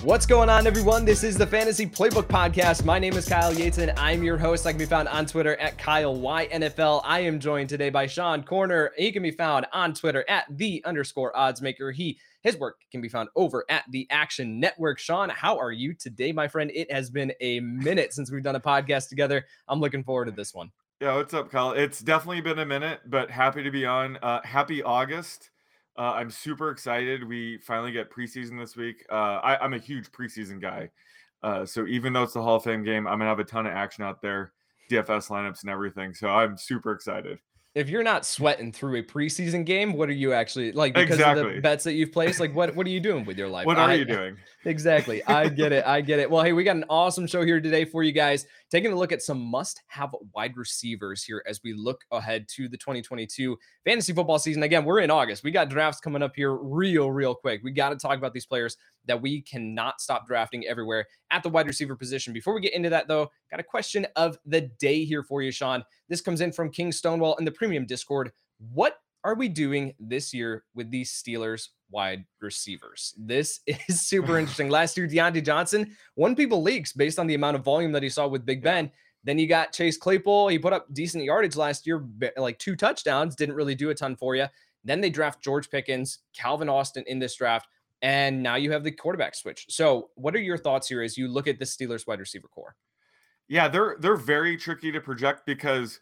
What's going on, everyone? This is the Fantasy Playbook Podcast. My name is Kyle Yates, and I'm your host. I can be found on Twitter at KyleYNFL. I am joined today by Sean Corner. He can be found on Twitter at _oddsmaker. His work can be found over at the Action Network. Sean, how are you today, my friend? It has been a minute since we've done a podcast together. I'm looking forward to this one. Yeah, what's up, Kyle? It's definitely been a minute, but happy to be on. Happy August. I'm super excited. We finally get preseason this week. I'm a huge preseason guy. So even though it's the Hall of Fame game, I'm going to have a ton of action out there, DFS lineups and everything. So I'm super excited. If you're not sweating through a preseason game, what are you actually like because of the Exactly. bets that you've placed? Like what are you doing with your life? What are you doing? Exactly. I get it. Well, hey, we got an awesome show here today for you guys. Taking a look at some must-have wide receivers here as we look ahead to the 2022 fantasy football season. Again, we're in August. We got drafts coming up here real quick. We got to talk about these players that we cannot stop drafting everywhere at the wide receiver position. Before we get into that, though, got a question of the day here for you, Sean. This comes in from King Stonewall in the premium Discord. What are we doing this year with these Steelers wide receivers? This is super interesting. Last year, Deontay Johnson won people leagues based on the amount of volume that he saw with Big Ben. Then you got Chase Claypool. He put up decent yardage last year, like 2 touchdowns, didn't really do a ton for you. Then they draft George Pickens, Calvin Austin in this draft, and now you have the quarterback switch. So what are your thoughts here as you look at the Steelers wide receiver core? Yeah, they're very tricky to project because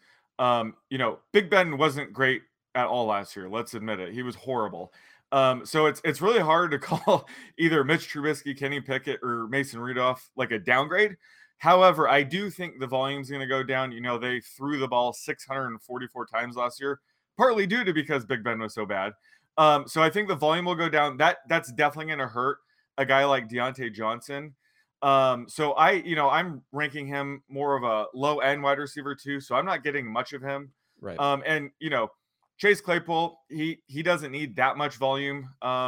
Big Ben wasn't great at all last year. Let's admit it. He was horrible. So it's really hard to call either Mitch Trubisky, Kenny Pickett, or Mason Rudolph like a downgrade. However, I do think the volume's going to go down. They threw the ball 644 times last year, partly due to because Big Ben was so bad. So I think the volume will go down. That's definitely going to hurt a guy like Deontay Johnson. So I'm ranking him more of a low end wide receiver too. So I'm not getting much of him. Right. And Chase Claypool, he doesn't need that much volume,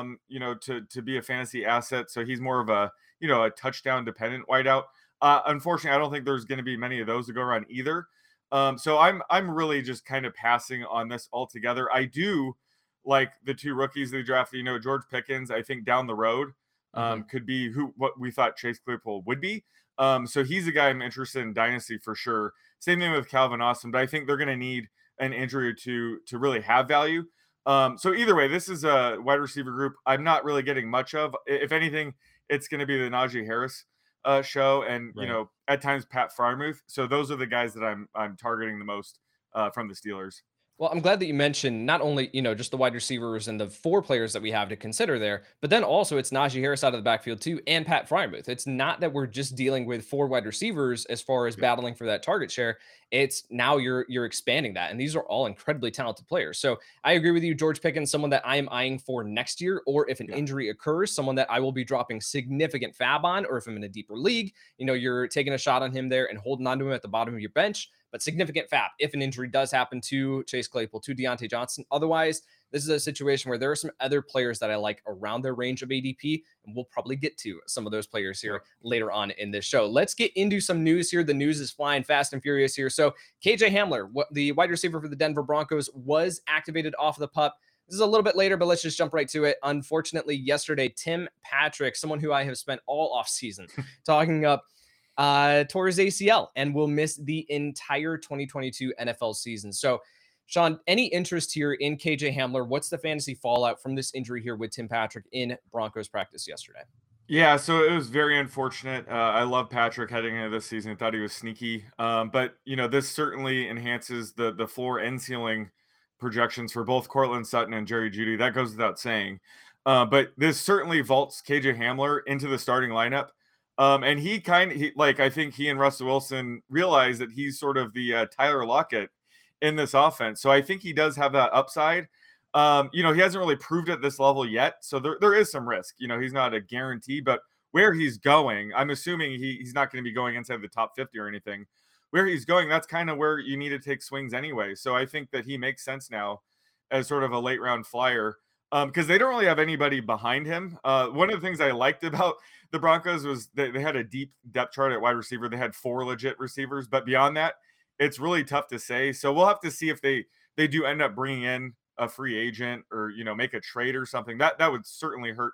to be a fantasy asset. So he's more of a touchdown dependent wideout. Unfortunately, I don't think there's going to be many of those to go around either. So I'm really just kind of passing on this altogether. I do like the 2 rookies they drafted. George Pickens, I think down the road could be what we thought Chase Claypool would be. So he's a guy I'm interested in dynasty for sure. Same thing with Calvin Austin, but I think they're going to need an injury or two to really have value. So either way, this is a wide receiver group I'm not really getting much of. If anything, it's going to be the Najee Harris show, and Right. at times Pat Freiermuth. So those are the guys that I'm targeting the most from the Steelers. Well, I'm glad that you mentioned not only, just the wide receivers and the 4 players that we have to consider there, but then also it's Najee Harris out of the backfield too, and Pat Freiermuth. It's not that we're just dealing with 4 wide receivers as far as Yeah. battling for that target share. It's now you're expanding that, and these are all incredibly talented players. So I agree with you, George Pickens, someone that I am eyeing for next year, or if an Yeah. injury occurs, someone that I will be dropping significant fab on, or if I'm in a deeper league, you're taking a shot on him there and holding on to him at the bottom of your bench. But significant fab if an injury does happen to Chase Claypool, to Deontay Johnson. Otherwise, this is a situation where there are some other players that I like around their range of ADP, and we'll probably get to some of those players here later on in this show. Let's get into some news here. The news is flying fast and furious here. So KJ Hamler, the wide receiver for the Denver Broncos, was activated off the pup. This is a little bit later, but let's just jump right to it. Unfortunately, yesterday, Tim Patrick, someone who I have spent all offseason talking up, tore his ACL and will miss the entire 2022 NFL season. So, Sean, any interest here in KJ Hamler? What's the fantasy fallout from this injury here with Tim Patrick in Broncos practice yesterday? Yeah, so it was very unfortunate. I love Patrick heading into this season. I thought he was sneaky. But this certainly enhances the floor and ceiling projections for both Cortland Sutton and Jerry Jeudy. That goes without saying. But this certainly vaults KJ Hamler into the starting lineup. And I think he and Russell Wilson realize that he's sort of the Tyler Lockett in this offense. So I think he does have that upside. He hasn't really proved at this level yet. So there is some risk. He's not a guarantee, but where he's going, I'm assuming he's not going to be going inside the top 50 or anything. Where he's going, that's kind of where you need to take swings anyway. So I think that he makes sense now as sort of a late round flyer. Because they don't really have anybody behind him. One of the things I liked about the Broncos was they had a deep depth chart at wide receiver. They had 4 legit receivers, but beyond that, it's really tough to say. So we'll have to see if they do end up bringing in a free agent or make a trade or something. That would certainly hurt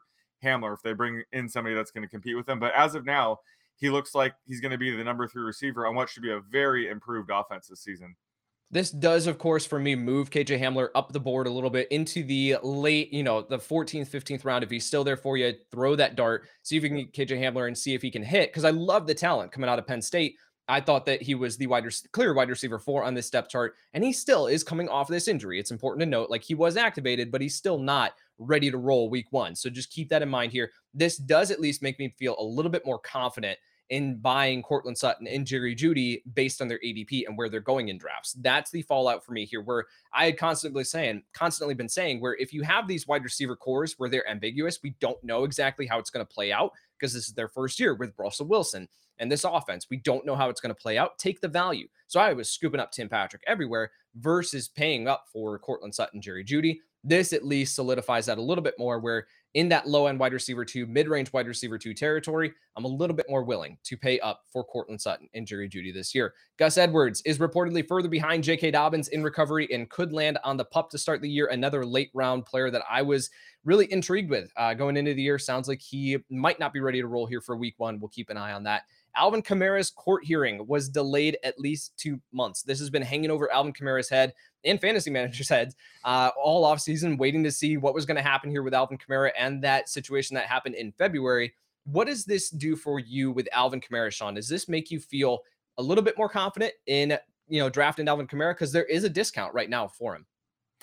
Hamler if they bring in somebody that's going to compete with him. But as of now, he looks like he's going to be the number 3 receiver on what should be a very improved offense this season. This does, of course, for me, move KJ Hamler up the board a little bit into the late, the 14th, 15th round. If he's still there for you, throw that dart, see if you can get KJ Hamler and see if he can hit. Because I love the talent coming out of Penn State. I thought that he was the clear wide receiver 4 on this depth chart, and he still is coming off this injury. It's important to note, like, he was activated, but he's still not ready to roll week 1. So just keep that in mind here. This does at least make me feel a little bit more confident in buying Courtland Sutton and Jerry Jeudy based on their ADP and where they're going in drafts. That's the fallout for me here, where I had constantly been saying, where if you have these wide receiver cores where they're ambiguous, we don't know exactly how it's going to play out because this is their first year with Russell Wilson and this offense. We don't know how it's going to play out. Take the value. So I was scooping up Tim Patrick everywhere versus paying up for Courtland Sutton, Jerry Jeudy. This at least solidifies that a little bit more, where in that low end wide receiver 2, mid range wide receiver 2 territory, I'm a little bit more willing to pay up for Courtland Sutton and Jerry Jeudy this year. Gus Edwards is reportedly further behind J.K. Dobbins in recovery and could land on the pup to start the year. Another late round player that I was really intrigued with going into the year. Sounds like he might not be ready to roll here for week 1. We'll keep an eye on that. Alvin Kamara's court hearing was delayed at least 2 months. This has been hanging over Alvin Kamara's head and fantasy managers' heads all offseason, waiting to see what was going to happen here with Alvin Kamara and that situation that happened in February. What does this do for you with Alvin Kamara, Sean? Does this make you feel a little bit more confident in drafting Alvin Kamara? Because there is a discount right now for him.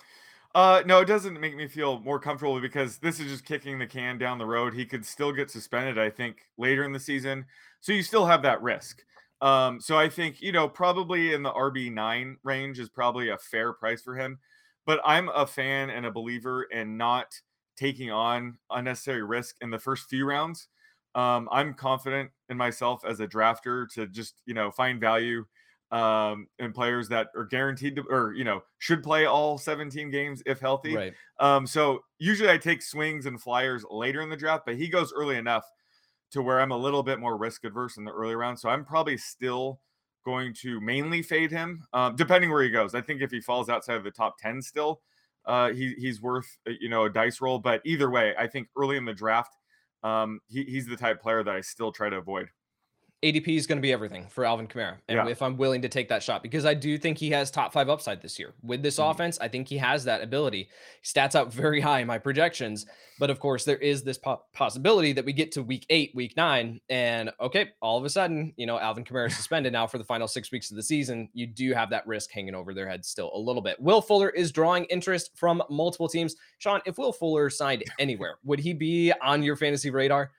No, it doesn't make me feel more comfortable because this is just kicking the can down the road. He could still get suspended, I think, later in the season. So you still have that risk. So I think, probably in the RB9 range is probably a fair price for him. But I'm a fan and a believer in not taking on unnecessary risk in the first few rounds. I'm confident in myself as a drafter to just, find value and players that are guaranteed to, or should play all 17 games if healthy. Right. So usually I take swings and flyers later in the draft, but he goes early enough to where I'm a little bit more risk adverse in the early round. So I'm probably still going to mainly fade him, depending where he goes. I think if he falls outside of the top 10 still, he's worth a dice roll. But either way, I think early in the draft, he's the type of player that I still try to avoid. ADP is going to be everything for Alvin Kamara. And if I'm willing to take that shot, because I do think he has top 5 upside this year with this offense, I think he has that ability. Stats out very high in my projections. But of course, there is this possibility that we get to week 8, week 9, and okay, all of a sudden, Alvin Kamara is suspended now for the final 6 weeks of the season. You do have that risk hanging over their heads still a little bit. Will Fuller is drawing interest from multiple teams. Sean, if Will Fuller signed anywhere, would he be on your fantasy radar?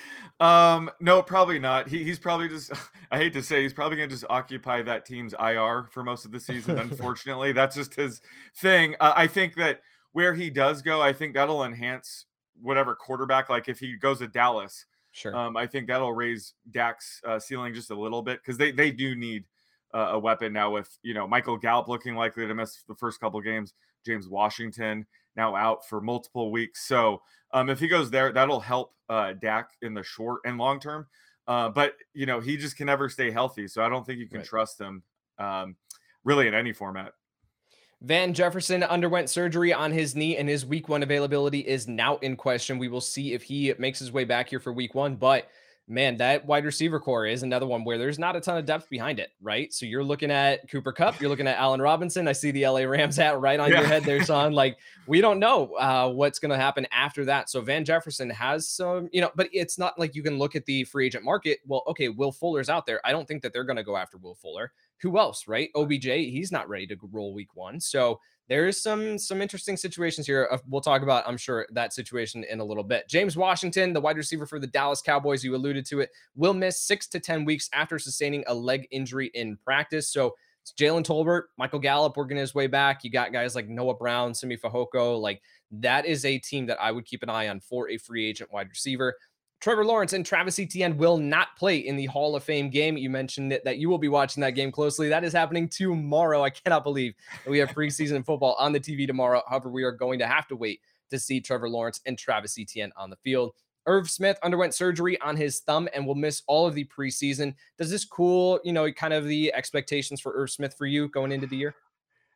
No, probably not. He's probably just, I hate to say, he's probably going to just occupy that team's IR for most of the season. Unfortunately, that's just his thing. I think that where he does go, I think that'll enhance whatever quarterback, like if he goes to Dallas, Sure. I think that'll raise Dak's ceiling just a little bit because they do need a weapon now with, Michael Gallup looking likely to miss the first couple games, James Washington now out for multiple weeks. So if he goes there, that'll help Dak in the short and long term. But, he just can never stay healthy. So I don't think you can trust him really in any format. Van Jefferson underwent surgery on his knee, and his week 1 availability is now in question. We will see if he makes his way back here for week 1. But man, that wide receiver core is another one where there's not a ton of depth behind it, right? So you're looking at Cooper Kupp, you're looking at Allen Robinson. I see the LA Rams hat right on your head there, Sean. Like, we don't know what's going to happen after that. So Van Jefferson has some, but it's not like you can look at the free agent market. Well, okay, Will Fuller's out there. I don't think that they're going to go after Will Fuller. Who else, right? OBJ, he's not ready to roll week 1. So there's some interesting situations here. We'll talk about, I'm sure, that situation in a little bit. James Washington, the wide receiver for the Dallas Cowboys, you alluded to it, will miss 6 to 10 weeks after sustaining a leg injury in practice. So it's Jalen Tolbert, Michael Gallup working his way back. You got guys like Noah Brown, Simi Fehoko. Like, that is a team that I would keep an eye on for a free agent wide receiver. Trevor Lawrence and Travis Etienne will not play in the Hall of Fame game. You mentioned that you will be watching that game closely. That is happening tomorrow. I cannot believe that we have preseason football on the TV tomorrow. However, we are going to have to wait to see Trevor Lawrence and Travis Etienne on the field. Irv Smith underwent surgery on his thumb and will miss all of the preseason. Does this cool, kind of the expectations for Irv Smith for you going into the year?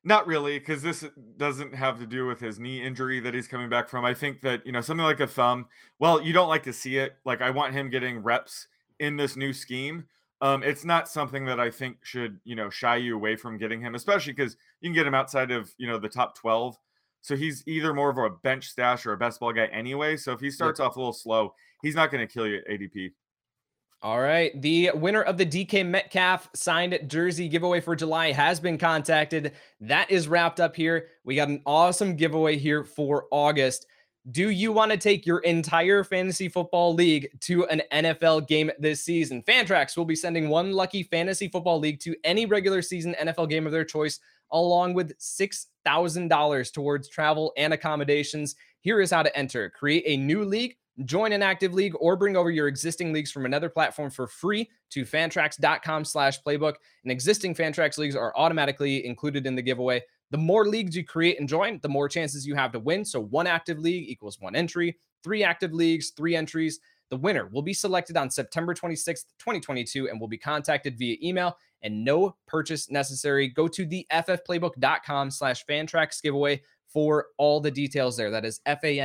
Not really, because this doesn't have to do with his knee injury that he's coming back from. I think that, something like a thumb, well, you don't like to see it. Like, I want him getting reps in this new scheme. It's not something that I think should, shy you away from getting him, especially because you can get him outside of, the top 12. So he's either more of a bench stash or a best ball guy anyway. So if he Yep. starts off a little slow, he's not going to kill you at ADP. All right. The winner of the DK Metcalf signed jersey giveaway for July has been contacted. That is wrapped up here. We got an awesome giveaway here for August. Do you want to take your entire fantasy football league to an NFL game this season? Fantrax will be sending one lucky fantasy football league to any regular season NFL game of their choice, along with $6,000 towards travel and accommodations. Here is how to enter. Create a new league, join an active league, or bring over your existing leagues from another platform for free to fantrax.com/playbook. And existing Fantrax leagues are automatically included in the giveaway. The more leagues you create and join, the more chances you have to win. So one active league equals one entry, 3 active leagues, 3 entries. The winner will be selected on September 26th, 2022, and will be contacted via email, and no purchase necessary. Go to the ffplaybook.com/fantrax giveaway for all the details there. That is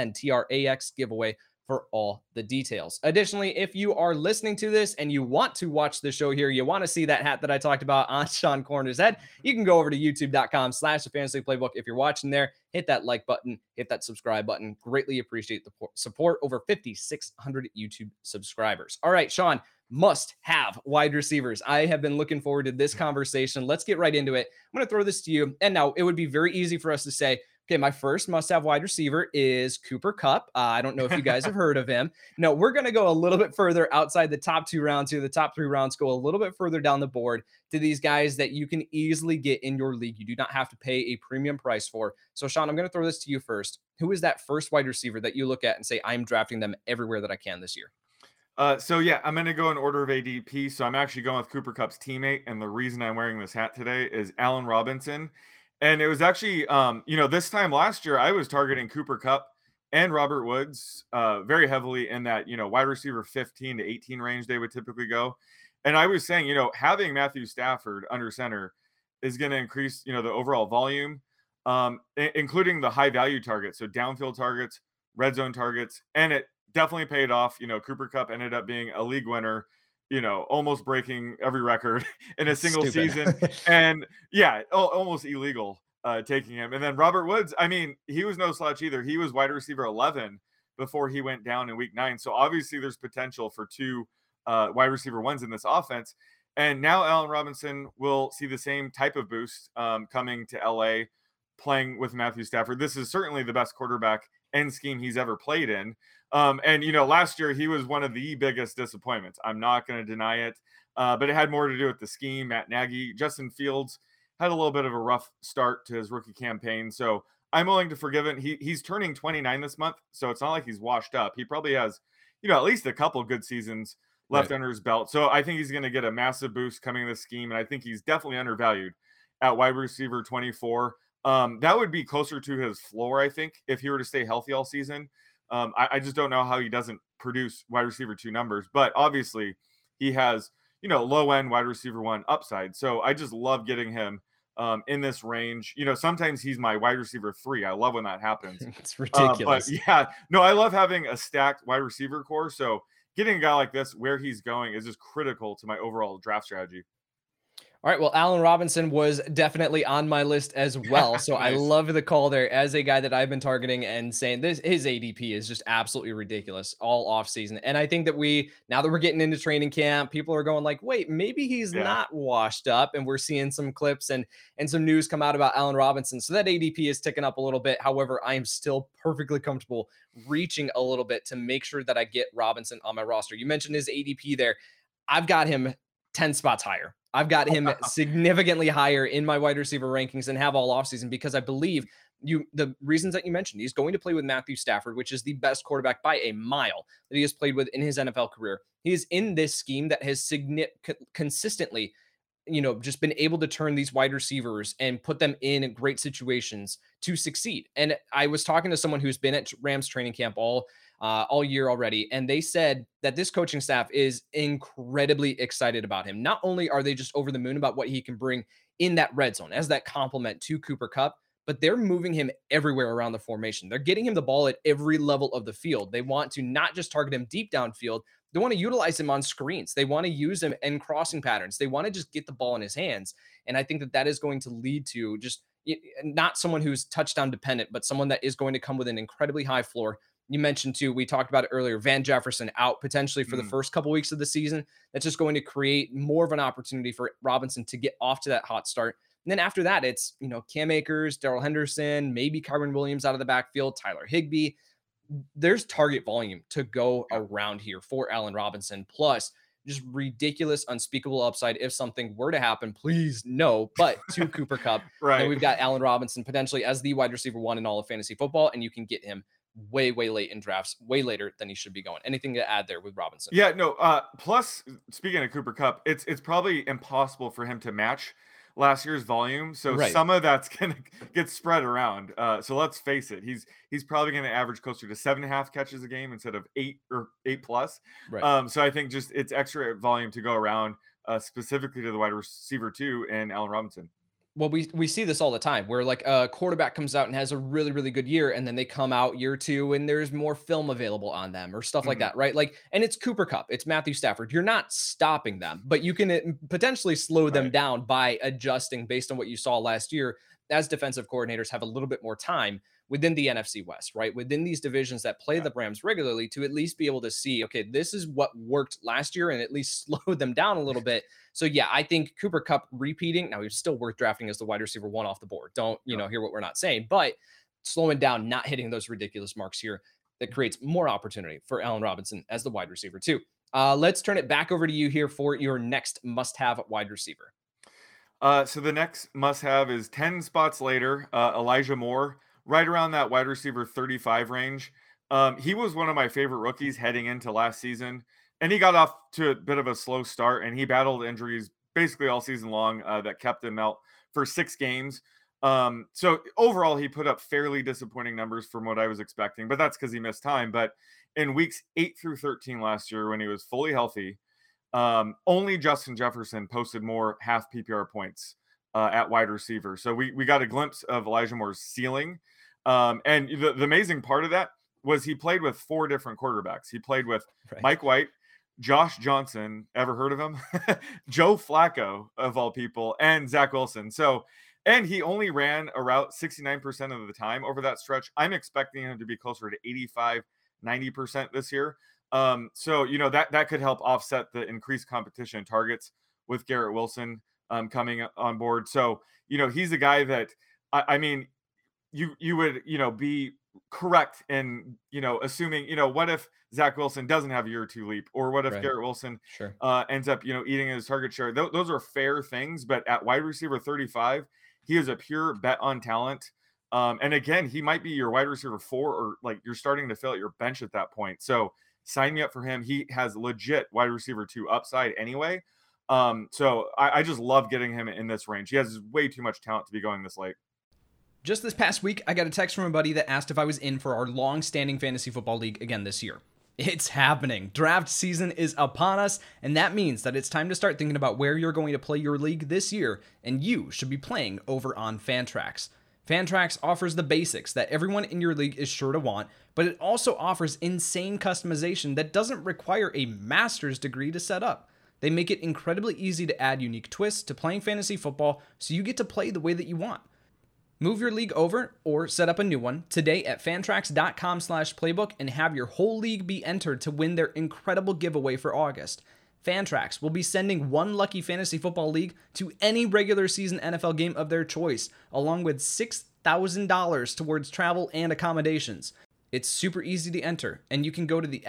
FANTRAX giveaway for all the details. Additionally, if you are listening to this and you want to watch the show here, you want to see that hat that I talked about on Sean Corner's head, you can go over to youtube.com/fantasy playbook. If you're watching there, hit that like button, hit that subscribe button. Greatly appreciate the support. Over 5,600 YouTube subscribers. All right, Sean, must have wide receivers. I have been looking forward to this conversation. Let's get right into it. I'm going to throw this to you. And now it would be very easy for us to say, okay, my first must-have wide receiver is Cooper Kupp. I don't know if you guys have heard of him. No, we're going to go a little bit further outside the top 2 rounds here. The top 3 rounds go a little bit further down the board to these guys that you can easily get in your league. You do not have to pay a premium price for. So, Sean, I'm going to throw this to you first. Who is that first wide receiver that you look at and say, I'm drafting them everywhere that I can this year? So yeah, I'm going to go in order of ADP. So I'm actually going with Cooper Kupp's teammate. And the reason I'm wearing this hat today is Allen Robinson. And it was actually, this time last year, I was targeting Cooper Kupp and Robert Woods very heavily in that, wide receiver 15 to 18 range they would typically go. And I was saying, having Matthew Stafford under center is going to increase, the overall volume, including the high value targets. So downfield targets, red zone targets, and it definitely paid off. Cooper Kupp ended up being a league winner, almost breaking every record in a single season. And yeah, almost illegal taking him. And then Robert Woods, I mean, he was no slouch either. He was wide receiver 11 before he went down in week 9. So obviously there's potential for 2 wide receiver 1s in this offense. And now Allen Robinson will see the same type of boost coming to LA, playing with Matthew Stafford. This is certainly the best quarterback end scheme he's ever played in. And last year he was one of the biggest disappointments. I'm not going to deny it, but it had more to do with the scheme. Matt Nagy, Justin Fields had a little bit of a rough start to his rookie campaign, so I'm willing to forgive it. He's turning 29 this month, so it's not like he's washed up. He probably has, at least a couple good seasons left under his belt. So I think he's going to get a massive boost coming in this scheme, and I think he's definitely undervalued at wide receiver 24. That would be closer to his floor, I think, if he were to stay healthy all season. I just don't know how he doesn't produce wide receiver 2 numbers, but obviously he has, low end wide receiver 1 upside. So I just love getting him in this range. Sometimes he's my wide receiver 3. I love when that happens. It's ridiculous. But yeah, no, I love having a stacked wide receiver core. So getting a guy like this where he's going is just critical to my overall draft strategy. All right. Well, Allen Robinson was definitely on my list as well. So Nice. I love the call there as a guy that I've been targeting and saying his ADP is just absolutely ridiculous all off season. And I think that now that we're getting into training camp, people are going like, wait, maybe he's not washed up. And we're seeing some clips and some news come out about Allen Robinson. So that ADP is ticking up a little bit. However, I am still perfectly comfortable reaching a little bit to make sure that I get Robinson on my roster. You mentioned his ADP there. I've got him 10 spots higher. I've got him significantly higher in my wide receiver rankings and have all offseason because I believe the reasons that you mentioned, he's going to play with Matthew Stafford, which is the best quarterback by a mile that he has played with in his NFL career. He is in this scheme that has consistently just been able to turn these wide receivers and put them in great situations to succeed. And I was talking to someone who's been at Rams training camp all year already, and they said that this coaching staff is incredibly excited about him. Not only are they just over the moon about what he can bring in that red zone as that complement to Cooper Kupp, but they're moving him everywhere around the formation. They're getting him the ball at every level of the field. They want to not just target him deep downfield, they want to utilize him on screens. They want to use him in crossing patterns. They want to just get the ball in his hands. And I think that that is going to lead to just not someone who's touchdown dependent, but someone that is going to come with an incredibly high floor. You mentioned too, we talked about it earlier, Van Jefferson out potentially for the first couple weeks of the season. That's just going to create more of an opportunity for Robinson to get off to that hot start. And then after that, it's, Cam Akers, Darrell Henderson, maybe Kyren Williams out of the backfield, Tyler Higbee. There's target volume to go around here for Allen Robinson, plus just ridiculous, unspeakable upside if something were to happen. Please no, but to Cooper Kupp. Right. And we've got Allen Robinson potentially as the wide receiver 1 in all of fantasy football, and you can get him way late in drafts, way later than he should be going. Anything to add there with Robinson? Yeah, no. Plus, speaking of Cooper Kupp, it's probably impossible for him to match last year's volume. So some of that's gonna get spread around. So let's face it, he's probably gonna average closer to 7.5 catches a game instead of 8 or 8 plus. Right. So I think just it's extra volume to go around, specifically to the wide receiver 2 and Allen Robinson. Well, we see this all the time where like a quarterback comes out and has a really good year, and then they come out year 2 and there's more film available on them or stuff like that, right? Like, and it's Cooper Kupp, it's Matthew Stafford. You're not stopping them, but you can potentially slow them down by adjusting based on what you saw last year, as defensive coordinators have a little bit more time within the NFC West, right? Within these divisions that play the Rams regularly, to at least be able to see, okay, this is what worked last year, and at least slow them down a little bit. So yeah, I think Cooper Kupp repeating, now he's still worth drafting as the wide receiver 1 off the board. Don't, hear what we're not saying, but slowing down, not hitting those ridiculous marks here, that creates more opportunity for Allen Robinson as the wide receiver 2. Let's turn it back over to you here for your next must-have wide receiver. So the next must-have is 10 spots later, Elijah Moore, right around that wide receiver 35 range. He was one of my favorite rookies heading into last season. And he got off to a bit of a slow start, and he battled injuries basically all season long that kept him out for 6 games. So overall, he put up fairly disappointing numbers from what I was expecting, but that's because he missed time. But in weeks 8 through 13 last year, when he was fully healthy, only Justin Jefferson posted more half PPR points at wide receiver. So we got a glimpse of Elijah Moore's ceiling. And the amazing part of that was he played with 4 different quarterbacks. He played with Mike White, Josh Johnson, ever heard of him? Joe Flacco, of all people, and Zach Wilson. So, and he only ran a route 69% of the time over that stretch. I'm expecting him to be closer to 85, 90% this year. So, that could help offset the increased competition and targets with Garrett Wilson coming on board. So, he's a guy that, I mean, you would, be correct in, assuming, what if Zach Wilson doesn't have a year or 2 leap, or what if Garrett Wilson ends up, eating his target share? Those are fair things, but at wide receiver 35, he is a pure bet on talent. And again, he might be your wide receiver 4, or like you're starting to fill out your bench at that point. So sign me up for him. He has legit wide receiver 2 upside anyway. So I just love getting him in this range. He has way too much talent to be going this late. Just this past week, I got a text from a buddy that asked if I was in for our long-standing fantasy football league again this year. It's happening. Draft season is upon us, and that means that it's time to start thinking about where you're going to play your league this year, and you should be playing over on Fantrax. Fantrax offers the basics that everyone in your league is sure to want, but it also offers insane customization that doesn't require a master's degree to set up. They make it incredibly easy to add unique twists to playing fantasy football, so you get to play the way that you want. Move your league over or set up a new one today at fantrax.com/playbook and have your whole league be entered to win their incredible giveaway for August. Fantrax will be sending one lucky fantasy football league to any regular season NFL game of their choice, along with $6,000 towards travel and accommodations. It's super easy to enter, and you can go to the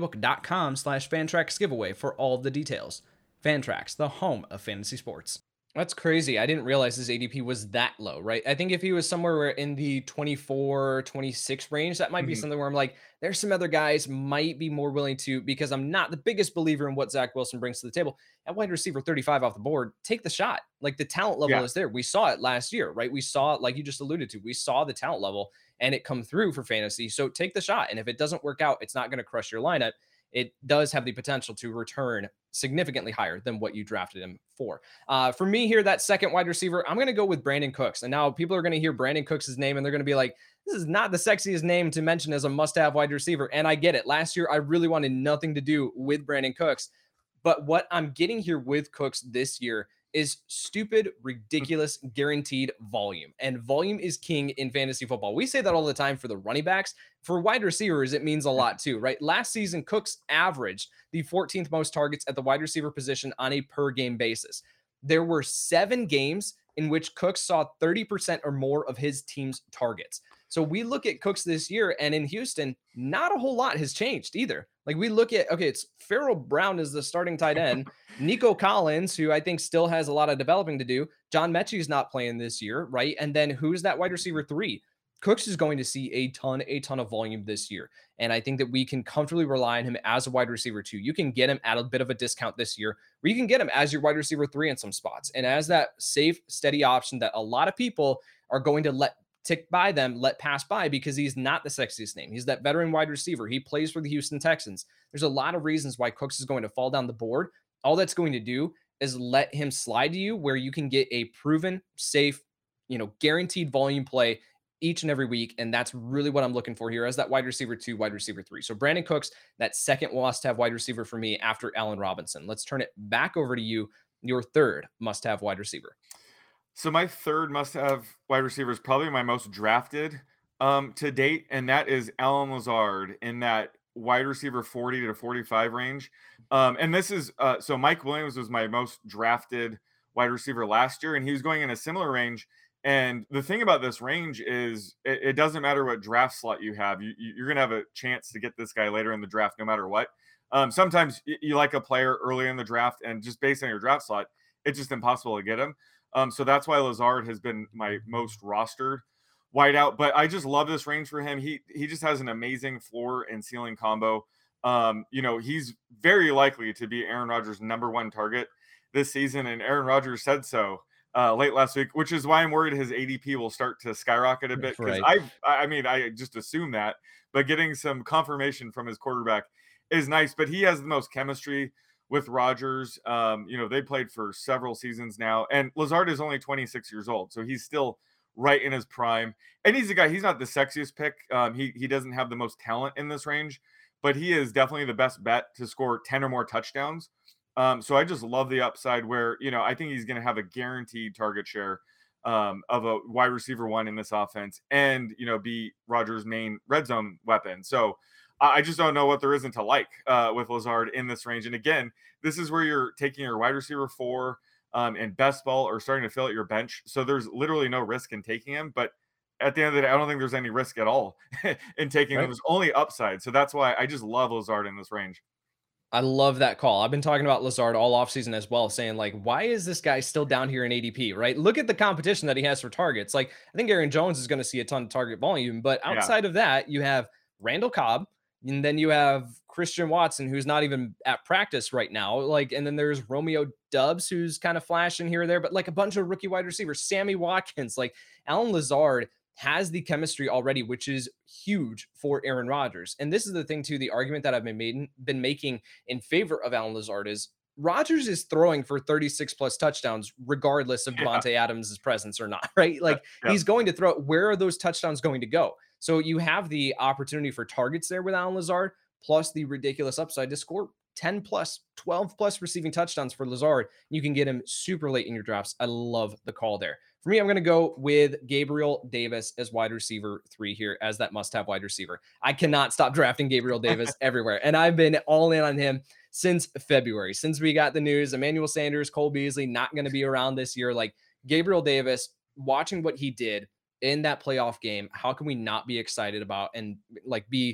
ffplaybook.com/Fantrax giveaway for all the details. Fantrax, the home of fantasy sports. That's crazy. I didn't realize his ADP was that low, right? I think if he was somewhere where in the 24, 26 range, that might be Mhm. something where I'm like, there's some other guys might be more willing to, because I'm not the biggest believer in what Zach Wilson brings to the table. At wide receiver 35 off the board, take the shot. Like the talent level Yeah. is there. We saw it last year, right? We saw it, like you just alluded to, we saw the talent level and it come through for fantasy. So take the shot. And if it doesn't work out, it's not going to crush your lineup. It does have the potential to return significantly higher than what you drafted him for me here, that second wide receiver, I'm going to go with Brandon Cooks. And now people are going to hear Brandon Cooks' name and they're going to be like, this is not the sexiest name to mention as a must have wide receiver. And I get it. Last year, I really wanted nothing to do with Brandon Cooks. But what I'm getting here with Cooks this year is stupid, ridiculous, guaranteed volume. And volume is king in fantasy football. We say that all the time for the running backs. For wide receivers, it means a lot too, right? Last season, Cooks averaged the 14th most targets at the wide receiver position on a per game basis. There were 7 games in which Cooks saw 30% or more of his team's targets. So we look at Cooks this year, and in Houston, not a whole lot has changed either. Like we look at, okay, it's Farrell Brown is the starting tight end, Nico Collins, who I think still has a lot of developing to do. John Mechie's not playing this year, right? And then who's that wide receiver 3? Cooks is going to see a ton of volume this year. And I think that we can comfortably rely on him as a wide receiver 2. You can get him at a bit of a discount this year, or you can get him as your wide receiver 3 in some spots. And as that safe, steady option that a lot of people are going to let tick by them, let pass by because he's not the sexiest name. He's that veteran wide receiver. He plays for the Houston Texans. There's a lot of reasons why Cooks is going to fall down the board. All that's going to do is let him slide to you where you can get a proven, safe, guaranteed volume play each and every week. And that's really what I'm looking for here as that wide receiver 2, wide receiver 3. So Brandon Cooks, that second must have wide receiver for me after Allen Robinson. Let's turn it back over to you, your third must have wide receiver. So my third must-have wide receiver is probably my most drafted to date, and that is Alan Lazard in that wide receiver 40 to 45 range. And this is so Mike Williams was my most drafted wide receiver last year, and he was going in a similar range. And the thing about this range is it doesn't matter what draft slot you have, you're going to have a chance to get this guy later in the draft, no matter what. Sometimes you like a player early in the draft, and just based on your draft slot, it's just impossible to get him. So that's why Lazard has been my most rostered wideout. But I just love this range for him. He just has an amazing floor and ceiling combo. He's very likely to be Aaron Rodgers' number 1 target this season, and Aaron Rodgers said so late last week, which is why I'm worried his ADP will start to skyrocket a bit because Right. I just assume that, but getting some confirmation from his quarterback is nice. But he has the most chemistry with Rodgers. They played for several seasons now, and Lazard is only 26 years old, so he's still right in his prime. And he's a guy, he's not the sexiest pick. He doesn't have the most talent in this range, but he is definitely the best bet to score 10 or more touchdowns. So I just love the upside where, I think he's going to have a guaranteed target share of a wide receiver 1 in this offense and, be Rodgers' main red zone weapon. So I just don't know what there isn't to like with Lazard in this range. And again, this is where you're taking your wide receiver 4 and best ball or starting to fill out your bench. So there's literally no risk in taking him. But at the end of the day, I don't think there's any risk at all in taking him. Right. There's only upside. So that's why I just love Lazard in this range. I love that call. I've been talking about Lazard all offseason as well, saying, like, why is this guy still down here in ADP, right? Look at the competition that he has for targets. Like, I think Aaron Jones is going to see a ton of target volume, but Yeah. outside of that, you have Randall Cobb, and then you have Christian Watson, who's not even at practice right now. Like, and then there's Romeo Dubs, who's kind of flashing here or there, but like a bunch of rookie wide receivers, Sammy Watkins, like Alan Lazard has the chemistry already, which is huge for Aaron Rodgers. And this is the thing, too, the argument that I've been making in favor of Alan Lazard is Rodgers is throwing for 36 plus touchdowns, regardless of Yeah. Devontae Adams' presence or not, right? Yep. Like Yep. he's going to throw. Where are those touchdowns going to go? So you have the opportunity for targets there with Alan Lazard, plus the ridiculous upside to score 10 plus, 12 plus receiving touchdowns for Lazard. You can get him super late in your drafts. I love the call there. For me, I'm going to go with Gabriel Davis as wide receiver 3 here as that must-have wide receiver. I cannot stop drafting Gabriel Davis everywhere, and I've been all in on him since February. Since we got the news, Emmanuel Sanders, Cole Beasley not going to be around this year. Like Gabriel Davis, watching what he did in that playoff game, how can we not be excited about and like be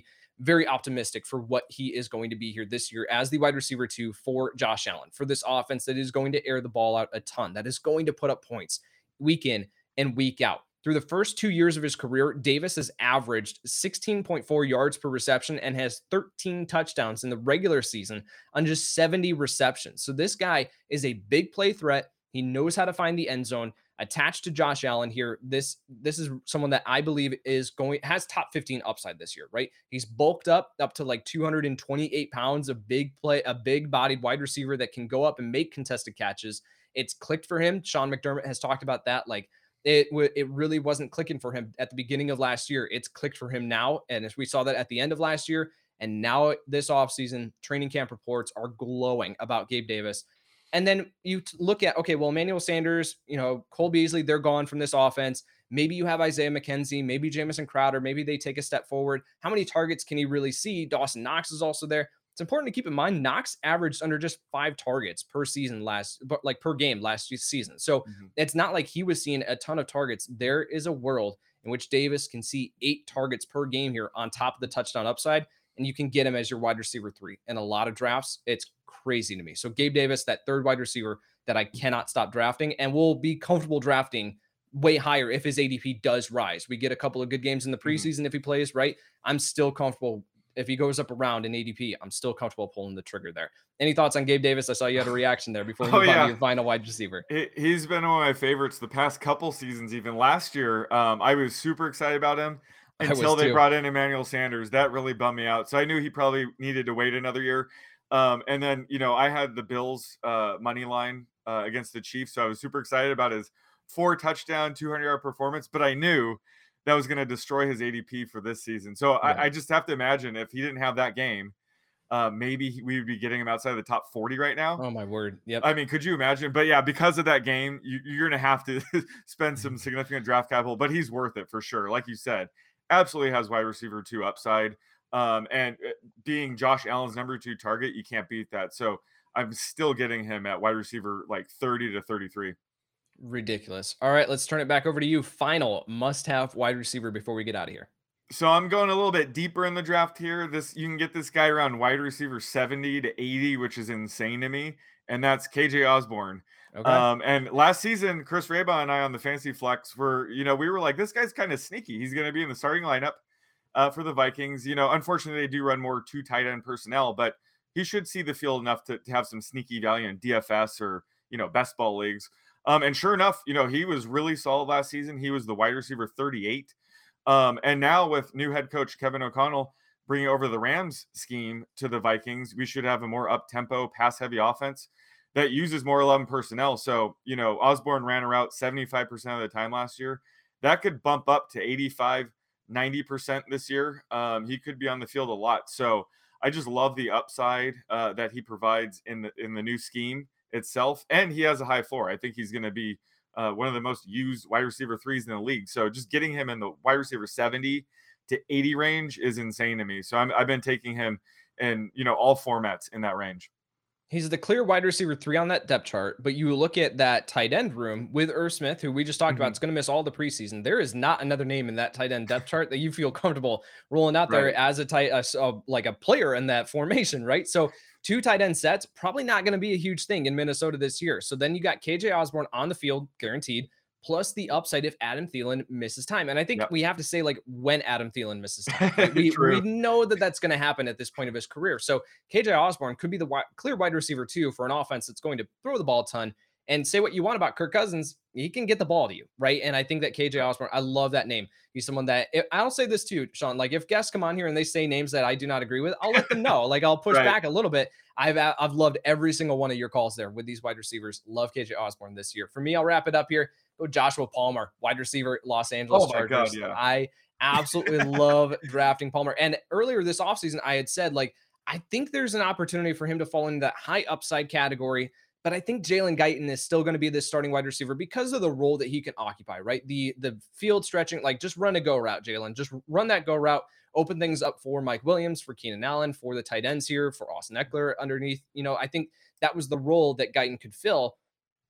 very optimistic for what he is going to be here this year as the wide receiver 2 for Josh Allen, for this offense that is going to air the ball out a ton, that is going to put up points week in and week out. Through the first 2 years of his career, Davis has averaged 16.4 yards per reception and has 13 touchdowns in the regular season on just 70 receptions. So this guy is a big play threat. He knows how to find the end zone. Attached to Josh Allen here, this is someone that I believe has top 15 upside this year, right? He's bulked up to like 228 pounds, a big bodied wide receiver that can go up and make contested catches. It's clicked for him. Sean McDermott has talked about that. Like it really wasn't clicking for him at the beginning of last year. It's clicked for him now. And as we saw that at the end of last year, and now this offseason, training camp reports are glowing about Gabe Davis. And then you look at, okay, well, Emmanuel Sanders, Cole Beasley, they're gone from this offense. Maybe you have Isaiah McKenzie, maybe Jamison Crowder, maybe they take a step forward. How many targets can he really see? Dawson Knox is also there. It's important to keep in mind, Knox averaged under just 5 targets per season per game last season. So it's not like he was seeing a ton of targets. There is a world in which Davis can see 8 targets per game here on top of the touchdown upside, and you can get him as your wide receiver 3 in a lot of drafts. It's crazy to me. So Gabe Davis, that third wide receiver that I cannot stop drafting, and will be comfortable drafting way higher if his ADP does rise. We get a couple of good games in the preseason if he plays, right? I'm still comfortable. If he goes up around in ADP, I'm still comfortable pulling the trigger there. Any thoughts on Gabe Davis? I saw you had a reaction there before we move on to your final wide receiver. He's been one of my favorites the past couple seasons, even last year. I was super excited about him until they brought in Emmanuel Sanders. That really bummed me out. So I knew he probably needed to wait another year. And then, I had the Bills money line against the Chiefs. So I was super excited about his 4 touchdown, 200-yard performance, but I knew that was going to destroy his ADP for this season. So I just have to imagine if he didn't have that game, maybe we would be getting him outside of the top 40 right now. Oh my word. Yep. I mean, could you imagine? But yeah, because of that game, you're going to have to spend some significant draft capital, but he's worth it for sure. Like you said, absolutely has wide receiver 2 upside. And being Josh Allen's number 2 target, you can't beat that. So I'm still getting him at wide receiver like 30 to 33. Ridiculous. All right, let's turn it back over to you. Final must-have wide receiver before we get out of here. So I'm going a little bit deeper in the draft here. You can get this guy around wide receiver 70 to 80, which is insane to me, and that's KJ Osborne. Okay. And last season, Chris Reba and I on the Fantasy Flex we were like, this guy's kind of sneaky. He's going to be in the starting lineup for the Vikings. Unfortunately, they do run more 2 tight end personnel, but he should see the field enough to have some sneaky value in DFS or best ball leagues. And sure enough, he was really solid last season. He was the wide receiver 38. And now with new head coach Kevin O'Connell bringing over the Rams scheme to the Vikings, we should have a more up-tempo, pass-heavy offense that uses more 11 personnel. So, Osborne ran a route 75% of the time last year. That could bump up to 85, 90% this year. He could be on the field a lot. So I just love the upside that he provides in the new scheme itself, and he has a high floor. I think he's going to be one of the most used wide receiver 3s in the league. So just getting him in the wide receiver 70 to 80 range is insane to me. So I've been taking him in all formats in that range. He's the clear wide receiver 3 on that depth chart, but you look at that tight end room with Irv Smith, who we just talked about, is going to miss all the preseason. There is not another name in that tight end depth chart that you feel comfortable rolling out there as like a player in that formation, right? So 2 tight end sets, probably not going to be a huge thing in Minnesota this year. So then you got KJ Osborne on the field, guaranteed, plus the upside if Adam Thielen misses time. And I think we have to say, like, when Adam Thielen misses time. Right? We know that that's going to happen at this point of his career. So KJ Osborne could be the clear wide receiver 2 for an offense that's going to throw the ball a ton. And say what you want about Kirk Cousins, he can get the ball to you, right? And I think that KJ Osborne, I love that name. He's someone that, I'll say this too, Sean, like if guests come on here and they say names that I do not agree with, I'll let them know. Like I'll push back a little bit. I've loved every single one of your calls there with these wide receivers. Love KJ Osborne this year. For me, I'll wrap it up here. Go Joshua Palmer, wide receiver, Los Angeles Chargers. God, yeah. I absolutely love drafting Palmer. And earlier this offseason, I had said, like, I think there's an opportunity for him to fall into that high upside category. But I think Jalen Guyton is still going to be this starting wide receiver because of the role that he can occupy, right? The field stretching, like just run a go route, Jalen. Just run that go route, open things up for Mike Williams, for Keenan Allen, for the tight ends here, for Austin Eckler underneath. I think that was the role that Guyton could fill.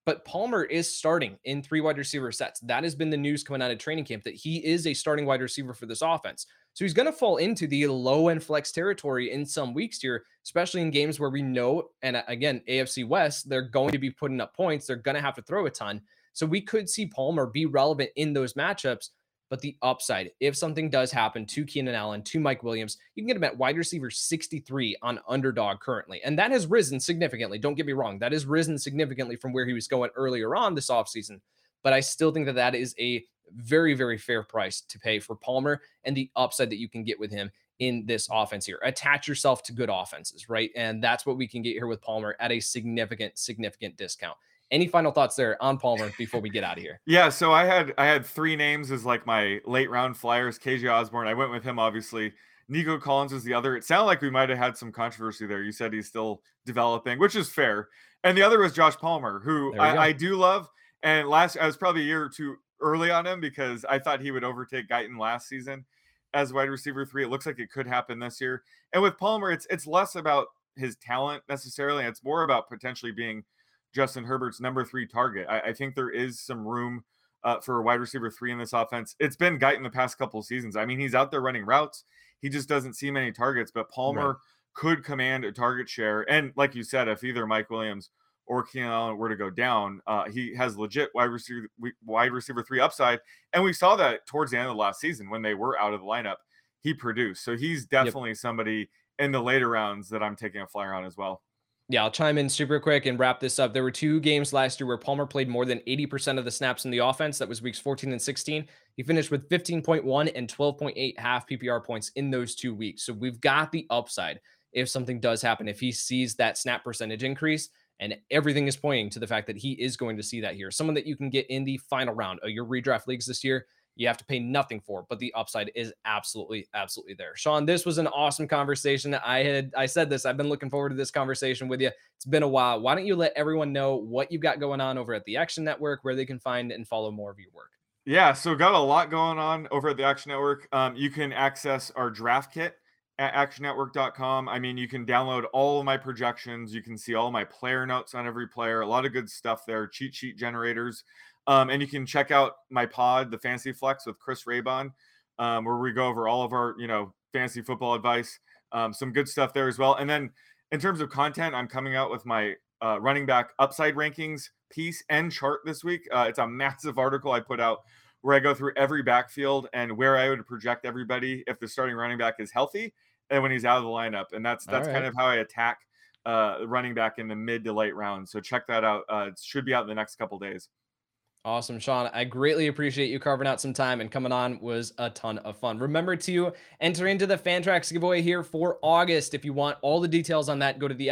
But Palmer is starting in 3 wide receiver sets. That has been the news coming out of training camp, that he is a starting wide receiver for this offense. So he's going to fall into the low end flex territory in some weeks here, especially in games where we know, and again, AFC West, they're going to be putting up points. They're going to have to throw a ton. So we could see Palmer be relevant in those matchups. But the upside, if something does happen to Keenan Allen, to Mike Williams, you can get him at wide receiver 63 on Underdog currently. And that has risen significantly. Don't get me wrong. That has risen significantly from where he was going earlier on this offseason. But I still think that that is a very, very fair price to pay for Palmer and the upside that you can get with him in this offense here. Attach yourself to good offenses, right? And that's what we can get here with Palmer at a significant, significant discount. Any final thoughts there on Palmer before we get out of here? Yeah, so I had 3 names as like my late round flyers. KJ Osborne, I went with him obviously. Nico Collins was the other. It sounded like we might have had some controversy there. You said he's still developing, which is fair. And the other was Josh Palmer, who I do love. And I was probably a year or two early on him because I thought he would overtake Guyton last season as wide receiver 3. It looks like it could happen this year. And with Palmer, it's less about his talent necessarily. It's more about potentially being Justin Herbert's number 3 target. I think there is some room for a wide receiver 3 in this offense. It's been Guyton the past couple of seasons. I mean, he's out there running routes. He just doesn't see many targets, but Palmer could command a target share. And like you said, if either Mike Williams or Keenan Allen were to go down, he has legit wide receiver 3 upside. And we saw that towards the end of the last season when they were out of the lineup, he produced. So he's definitely somebody in the later rounds that I'm taking a flyer on as well. Yeah, I'll chime in super quick and wrap this up. There were 2 games last year where Palmer played more than 80% of the snaps in the offense. That was weeks 14 and 16. He finished with 15.1 and 12.8 half PPR points in those 2 weeks. So we've got the upside if something does happen, if he sees that snap percentage increase, and everything is pointing to the fact that he is going to see that here. Someone that you can get in the final round of your redraft leagues this year. You have to pay nothing for, but the upside is absolutely, absolutely there. Sean, this was an awesome conversation. I said this, I've been looking forward to this conversation with you. It's been a while. Why don't you let everyone know what you've got going on over at the Action Network, where they can find and follow more of your work? Yeah, so got a lot going on over at the Action Network. You can access our draft kit at actionnetwork.com. I mean, you can download all of my projections. You can see all my player notes on every player, a lot of good stuff there, cheat sheet generators. And you can check out my pod, the Fantasy Flex with Chris Raybon, where we go over all of our, fantasy football advice, some good stuff there as well. And then in terms of content, I'm coming out with my running back upside rankings piece and chart this week. It's a massive article I put out where I go through every backfield and where I would project everybody if the starting running back is healthy and when he's out of the lineup. And that's kind of how I attack running back in the mid to late rounds. So check that out. It should be out in the next couple days. Awesome, Sean. I greatly appreciate you carving out some time and coming on. Was a ton of fun. Remember to enter into the Fantrax giveaway here for August. If you want all the details on that, go to the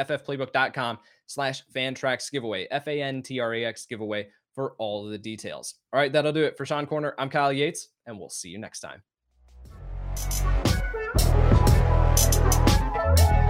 ffplaybook.com/Fantrax giveaway, FANTRAX giveaway for all of the details. All right, that'll do it for Sean Corner. I'm Kyle Yates, and we'll see you next time.